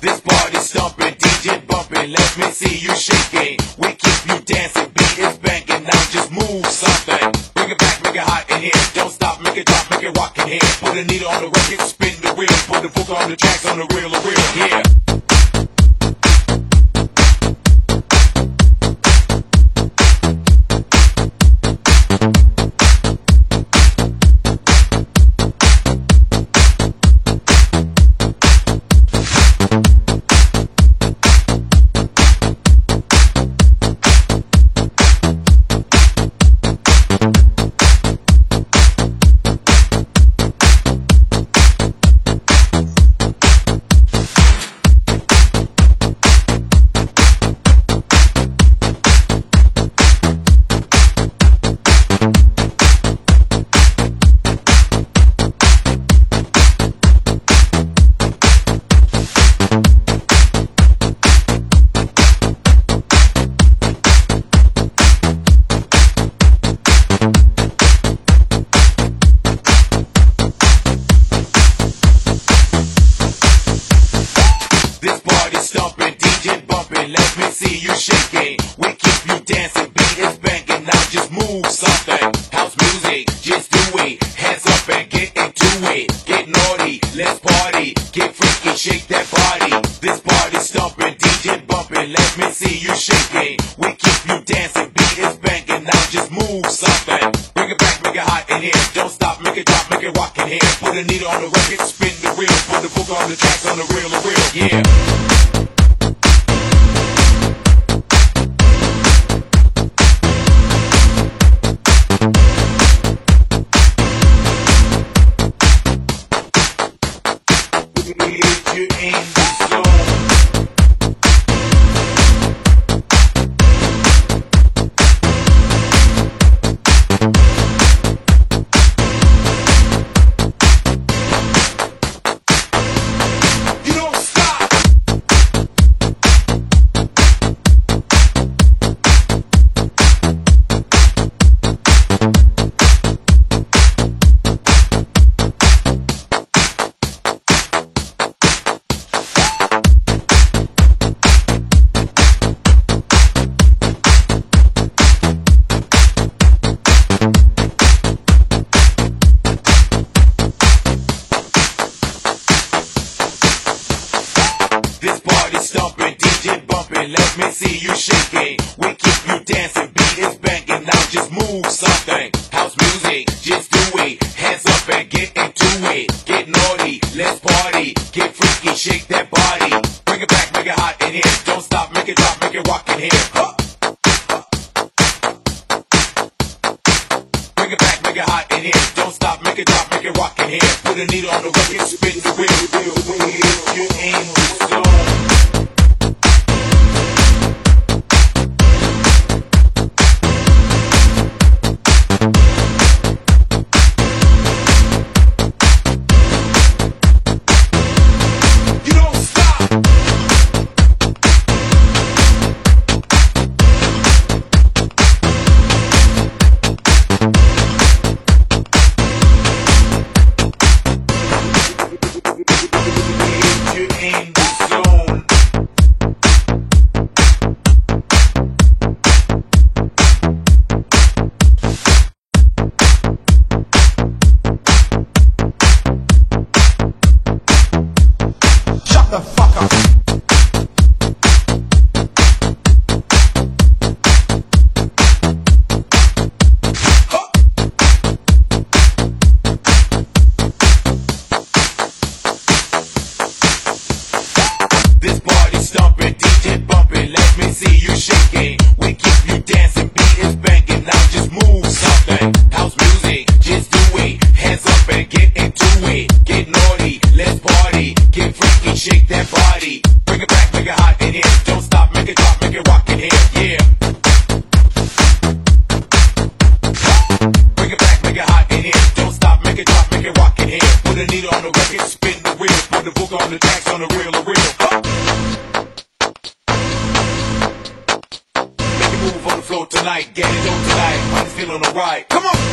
This party stomping, DJ bumping, let me see you shaking. We keep you dancing, beat is banging, now just move something. Bring it back, make it hot in here. Don't stop, make it drop, make it rock in here. Put a needle on the record, spin the wheel. Put the book on the tracks, on the real, yeah. Let me see you shaking. We keep you dancing, beat is banging, now just move something. House music, just do it. Hands up and get into it. Get naughty, let's party. Get freaky, shake that body. This party stomping, DJ bumping. Let me see you shaking. We keep you dancing, beat is banging, now just move something. Bring it back, make it hot in here. Don't stop, make it drop, make it rock in here. Put a needle on the record, spin the wheel. Put the book on the tracks, on the real, yeah. If you're in the zone. You don't stop. This party stomping, DJ bumping, let me see you shaking. We keep you dancing, beat is banging, now just move something. House music, just do it. Hands up and get into it. Get naughty, let's party. Get freaky, shake that body. Bring it back, make it hot in here. Don't stop, make it drop, make it rock in here. Bring it back, make it hot in here. Don't stop, make it drop, make it rock in here. Put a needle on the record, spin the wheel. If you're in the zone. The fuck up. This party stomping, DJ bumping, let me see you shaking. We keep you dancing, beat is banging, now just move something. House music, just do it. Hands up and get into it. Get naughty, let's party. Get freaky, shake that body. Bring it back, make it hot in here. Don't stop, make it drop, make it rock in here, yeah. Bring it back, make it hot in here. Don't stop, make it drop, make it rock in here. Put a needle on the record, spin the wheel. Put the book on the tracks, on the real, Make it move on the floor tonight, get it on tonight. I'm feeling alright. Come on.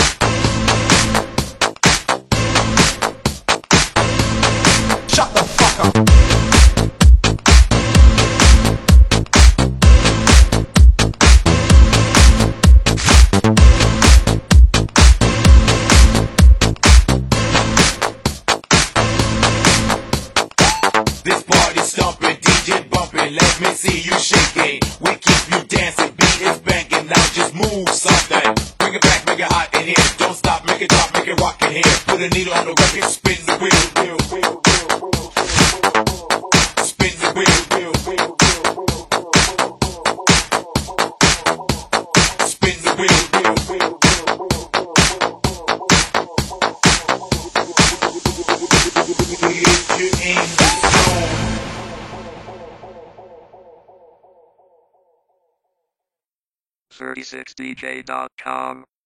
Shut the fuck This party stomping, DJ bumping, let me see you shaking. We keep you dancing, beat is banging, now just move something. Bring it back, make it hot in here. Don't stop, make it drop, make it rock in here. Put a needle on the record, spin the wheel, wheel, wheel, wheel, wheel. Spin the wheel, wheel, wheel, wheel, wheel. Spin the wheel, wheel, wheel, wheel, wheel. If you're in the zone. 36dj.com